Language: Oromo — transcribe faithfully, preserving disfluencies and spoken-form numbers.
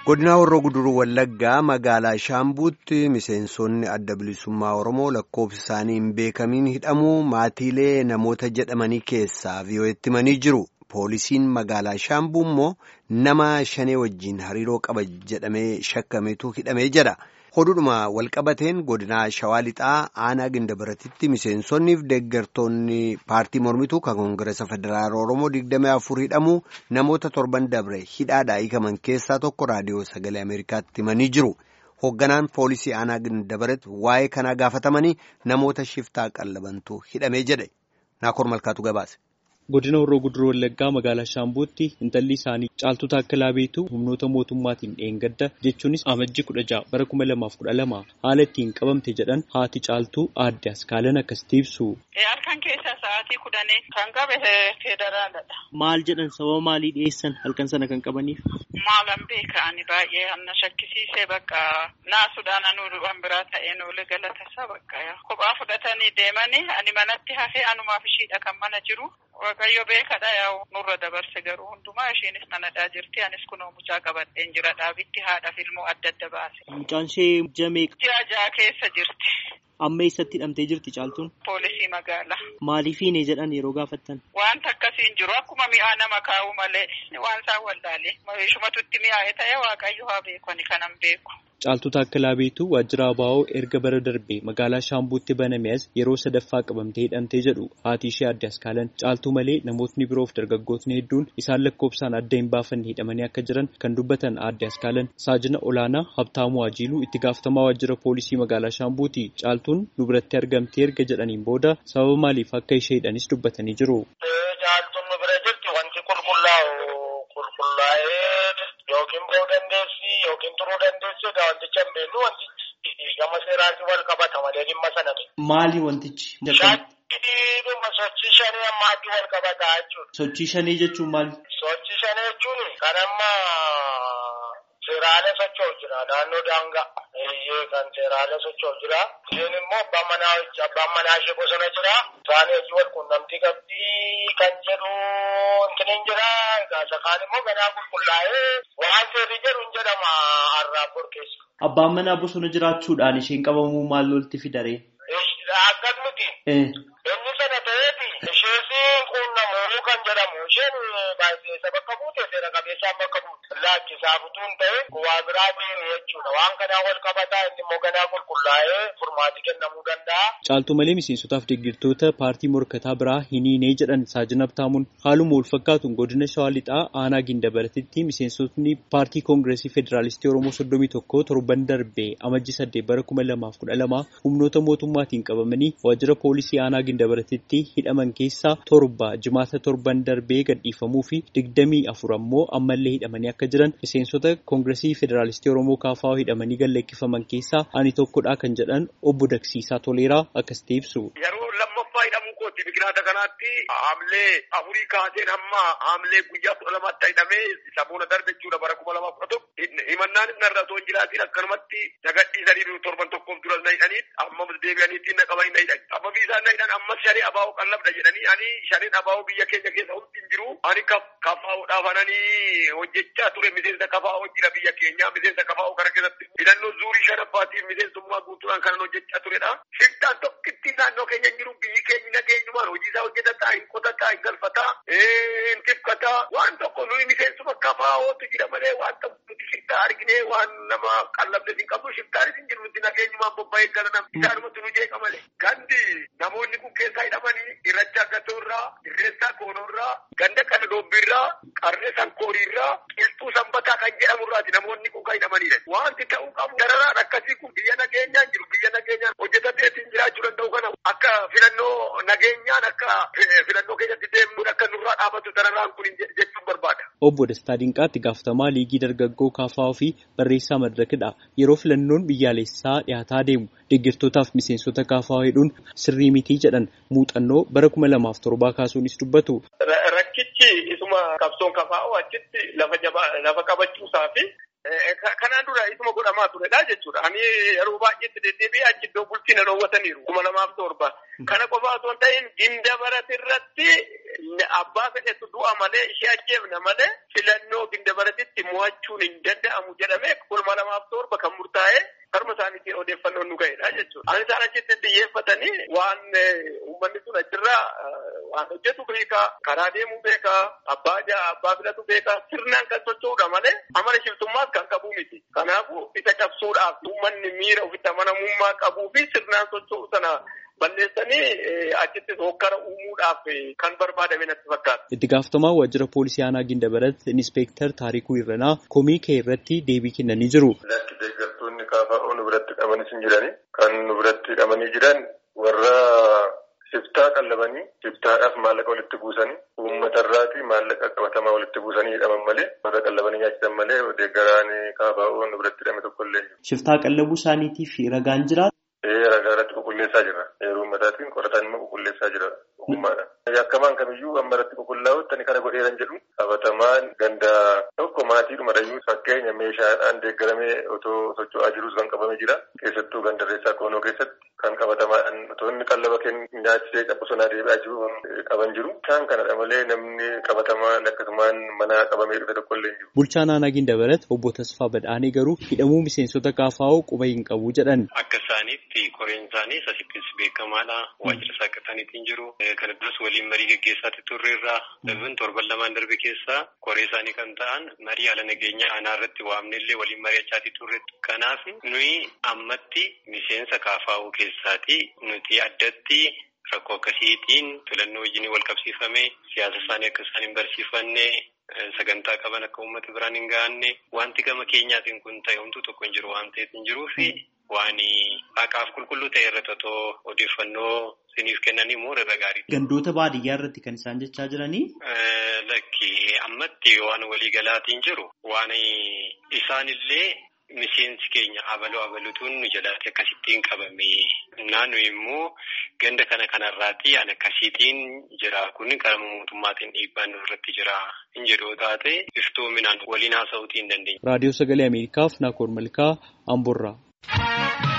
Godina Horroo Guduruu Wallaggaa magaalaa Shaambuutti miseensonni adda bilisummaa Oromoo lakkoofsi isaanii hin beekamiin hidhamuu maatiilee namoota jedhamanii keessaa vi'oo'etti himanii jiru. Poolisiin magaalaa Shaambuu immoo nama shanee wajjin hariiroo qaba jedhamee shakkametu hidhamee jedha. Hodhudhuma walqabateen godina Shawaa Lixaa aanaa Gindabaratitti miseensonniif deeggartoonni paartii mormituu kan Koongireesa Federaala Oromoo digdamii afur hidhamuu namoota torban dabre hidhaadhaa hiikaman keessaa tokko raadiyoo sagalee Ameerikaatti himanii jiru. Hoogganaan poolisii aanaa Gindabarat waa'ee kanaa gaafatamanii namoota shiftaa qallabantu hidhamee jedhe. Naakoor Malkaatu gabaase. Godina Horroo Guduruu Wallaggaa magaalaa Shaambuutti intalli isaanii Caaltuu Taakkalaa Beetuu humnoota mootummaatiin dheengadda jechuunis amajjii kudha ja'a bara kuma lamaaf kudha lama haala ittiin qabamte jedhan haati Caaltuu aadde Askaalan akkasitti ibsu. Halkan keessa sa'aatii kudhanii kan qabe federaaladha. Maal jedhan sababa maalii dhiyeessan halkan sana kan qabaniif? Maalan beeka'ani baay'ee hamna shakkisiisee bakka naasuudhaan anuu waan biraa ta'een oole galatasaa bakka kophaa fudhatanii deemanii ani manatti hafee anumaaf ishiidha kan mana jiru. Waaqayyo beekadha yaa'u nurra dabarse garuu hundumaa isheenis manadhaa jirti anis kunoo mucaa qabadheen jira dhaabitti haadhaaf ilmoo adda adda baase. Mucaan ishee jamee ji'a ja'a keessa jirti. Amma eessatti hidhamtee jirti Caaltuun? Poolisii magaalaa. Maaliif hin jedhan yeroo gaafattan? Wanta akkasiin jiru akkuma mi'aa nama kaa'u malee waan isaan wallaalee shumatutti mi'aa'ee ta'e waaqayyo haa beeku ani kanan beeku. Caaltuu Taakkalaa Beetuu waajjira Abaa'oo erga bara darbee magaalaa Shaambuutti baname as yeroo sadaffaa qabamtee hidhamtee jedhu haati ishee aadde Askaalan Caaltuu malee namootni biroof dargaggootni hedduun isaan lakkoofsaan adda hin baafanne hidhamanii akka jiran kan dubbatan aadde Askaalan saajina olaanaa Habtaamuu Ajiiluu itti gaafatamaa waajjira poolisii magaalaa Shaambuuti Caaltuun nu biratti argamtee erga jedhaniin booda sababa maaliif akka ishee hidhanis dubbatanii jiru. Caaltuun nu bira jirti wanti qulqullaa'u qulqullaa'ee yookiin ba'uu dandeessi yookiin turuu dandeessi wanticha hin beeknu wantichi gama seeraatiin wal qabata malee dhimma sanatu. Maali wantichi? Shaakkiidhuma sochii shanii amma adii wal qabataa jechuudha. Sochii shanii jechuun maali? Sochii shanii jechuun kan amma seeraalee socho'u jira naannoo daangaa. Eeyyee kan seeraalee socho'u jira. Isheen immoo abbaan manaa abbaan manaa ishee bosona jira. Isaanii hojii wal quunnamtii qabdii kan jedhu intiniin jira. Gaasa kaan immoo ganaa qulqullaa'ee waan seerri jedhu hin jedhama har'aa borkeessa. Abbaan manaa bosona jiraachuudhaan isheen qabamuu maal lolti fidaree? Akkas miti. Inni sana ta'eeti isheesi quunnamuu kan jedhamu isheen baay'ee bakka buute seera qabeessaan bakka buute. Laachisaa butuun ta'e waa biraatiin jechuudha. Waan kanaa wal qabataa inni immoo ganaa qulqullaa'ee furmaati kennamuu danda'a. Caaltuu malee miseensotaaf deeggartoota paartii morkataa biraa hin hiinee jedhan saajina Habtaamuun haaluma wal fakkaatuun godina Shawaa Lixaa aanaa Gindabaratitti miseensotni paartii Koongireesii Federaalistii Oromoo soddomii tokko torban darbee amajjii saddeet bara kuma lamaaf kudha lama humnoota mootummaatiin qabamanii waajjira poolisii aanaa Gindabaratitti hidhaman keessaa torba jimaata torban darbee gadhiifamuu fi digdamii afur ammoo ammallee hidhamanii akka jiran miseensota Koongireesii Federaalistii Oromoo kaafaa hidhamanii galleeffaman keessaa ani tokkodha kan jedhan obbo Daksiisaa Toleeraa akkasitti ibsu. Yeroo lammaffaa hidhamuu kooti biqilaata kanaatti haamlee afurii kaaseen hamma haamlee guyyaa kudha lamaatti hidhamee saboona darbe jechuudha bara kuma lamaaf kudha tokko himannaan inni irra osoo hin jiraatiin akkanumatti nagadhiisanii torban tokkoof duras na hidhanii amma deebi'aniitiin na qabanii na hidhan sababii isaan na hidhan ammas shanee abaa'oo qallabda jedhanii ani shaneen abaa'oo biyya keenya keessa hundi hin jiru ani kafaa'uudhaaf ananii hojjechaa ture miseensa kafaa'oo jira biyya keenya miseensa kafaa'oo kana keessatti hidhannoo zuurii shanaffaatiif miseensummaa guutuudhaan kanan hojjechaa turedha. Shiftaan tokkitti naannoo keenya hin jiru biyyi keenya nageenyumaan hojii isaa hojjetataa hin qotataa hin galfataa hin tifkataa waan tokko nuyi miseensuma kafaa'ootu jira malee waan tokko nuti shiftaa arginee waan nama qallabdes hin qabnu shiftaanis hin jiru nuti nageenyumaan bobba'ee gala nam isaanumatti nu jeeqa malee. Gandi namoonni kun keessaa hidhamanii irrachaa gatoorraa irreessaa koonoorraa ganda kana doobbiirraa qarree sankooriirraa qilxuu sanbataa kan jedhamurraati namoonni kun kan hidhamanidha. Wanti ta'uu qabu dararaan akkasii kun biyya nageenyaan jiru biyya nageenyaan hojjetateetiin jiraachuu danda'u kana akka filannoo nageenyaan akka filannoo keessatti deemuun akka nurraa dhaabatu dararaan kun jechuun barbaada. Obbo Dastaa Dinqaatti gaafatamaa liigii dargaggoo kaafaa fi barreessaa madirakidha. Yeroo filannoon biyyaalessaa dhiyaataa deemu deeggartootaaf miseensota kaafaa hedduun sirrii mitii jedhan muuxannoo bara kuma lamaaf torbaa kaasuunis dubbatu. Rakkichi isuma qabsoon kafaa'oo achitti lafa jabaa lafa qabachuusaa fi Kanaan dura isuma godhamaa turedha jechuudha. Ani yeroo baay'eetti deddeebi'ee achi iddoo bultii na dhoowwataniiru kuma lamaaf torba. Kana qofa osoo hin ta'in Gindabarat irratti abbaa fedhetu du'a malee ishee ajjeefna malee filannoo Gindabaratitti mo'achuun hin danda'amu jedhamee kuma lamaaf torba kan murtaa'e harma isaaniitiin odeeffannoon nu ga'edha jechuudha. Ani isaan achitti xiyyeeffatanii waan uummanni sun achirraa waan hojjetu beekaa, karaa deemuu beekaa, abbaa jaa abbaa filatu beekaa, sirnaan kan socho'uudha malee amala shiftummaas kan qabu miti. Kanaafuu isa cabsuudhaaf uummanni miira ofitti amanamummaa qabuu fi sirnaan socho'u sana balleessanii achitti hokkara uumuudhaaf kan barbaadame natti fakkaata. Itti gaafatamaa waajjira poolisii aanaa Gindabarat Inspektar Taarikuu Irranaa komii kee irratti deebii kennanii jiru. Lakki deeggartoonni kaafa'oo nu biratti qabanis hin jirani. Kan nu biratti qabanii jiran warra shiftaa qallabanii shiftaadhaaf maallaqa walitti buusanii uummatarraati maallaqa qabatamaa walitti buusanii hidhaman malee warra qallabanii nyaachisan malee deeggaraan kaafa'oo nu biratti hidhame tokkollee jiru. Shiftaa qallabuu isaaniitiif ragaan jira. Ragaa irratti qulqulleessaa jira. Yeroo ummataatiin qorataan immoo qulqulleessaa jira. Ogummaadhaan. Yakkamaan kamiyyuu amma irratti qulqullaa'utti ani kana godheeran jedhu qabatamaan ganda tokko maatiidhuma dhayyuu fakkeenya meeshaadhaan deeggaramee otoo socho'aa jirus kan qabame jira. Keessattuu gandarreessaa koonoo keessatti kan qabatamaadhaan otoo inni qallaba kennu nyaachisee qabsonaa deebi'aa jiru qaban jiru. Isaan kanadha malee namni qabatamaan akkasumaan mana qabamee dhufe tokkollee hin jiru. Bulchaan aanaa Gindabarat obbo Tasfaa Badhaanee garuu hidhamuu miseensota kaafa'oo quba hin qabu jedhan. Akka isaaniitti koreen isaanii asittis beekamaadha. Waajjira saaqataniitiin jiru. Kana duras waliin marii gaggeessaatti turreerraa dabin torban lamaan darbe keessaa koree isaanii kan ta'an marii haala nageenya aanaa irratti waamnellee waliin mari'achaatti turre. Kanaaf nuyi ammatti miseensa kaafaa'uu keessaati nuti addatti rakkoo akkasiitiin filannoo wajjin wal qabsiifame siyaasa isaanii akka isaan hin barsiifanne sagantaa qaban akka uummata biraan hin gahanne wanti gama keenyaatiin kun ta'e homtuu tokko hin jiru waan ta'eef hin jiruu fi waan haqaaf qulqulluu ta'e irratti otoo odeeffannoo siniif kennanii immoo irra gaarii. Gandoota baadiyyaa irratti kan isaan jechaa jiranii? Lakki ammatti waan waliigalaatiin jiru waan isaanillee miseensi keenya abaloo abalutuun nu jalatti akkasittiin qabame. Naannoo immoo ganda kana kanarraati an akkasiitiin jira kun qaama mootummaatiin dhiibbaan irratti jira hin jedhu taate iftoominaan waliin haasa'uutii hin dandeenya. Raadiyoo Sagalee Ameerikaaf Naakoor Malkaa Amboorraa.